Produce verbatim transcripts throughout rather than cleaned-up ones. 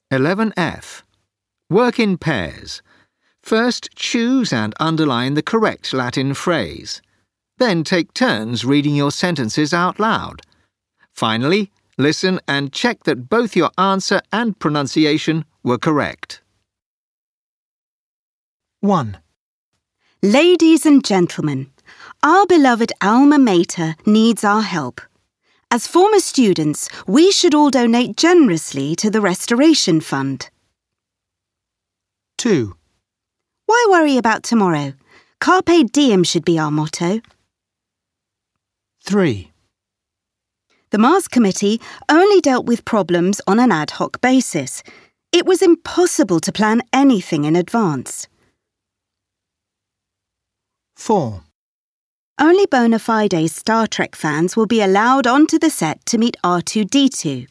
eleven F. Work in pairs. First, choose and underline the correct Latin phrase. Then take turns reading your sentences out loud. Finally, listen and check that both your answer and pronunciation were correct. one. Ladies and gentlemen, our beloved alma mater needs our help. As former students, we should all donate generously to the Restoration Fund. two. Why worry about tomorrow? Carpe diem should be our motto. three. The Mars Committee only dealt with problems on an ad hoc basis. It was impossible to plan anything in advance. four. Only bona fide Star Trek fans will be allowed onto the set to meet R two D two.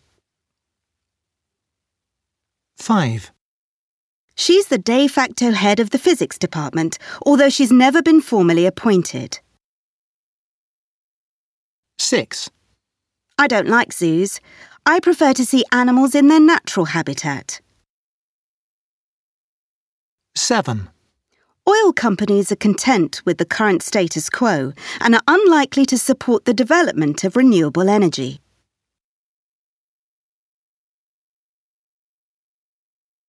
five. She's the de facto head of the physics department, although she's never been formally appointed. six. I don't like zoos. I prefer to see animals in their natural habitat. seven. Oil companies are content with the current status quo and are unlikely to support the development of renewable energy.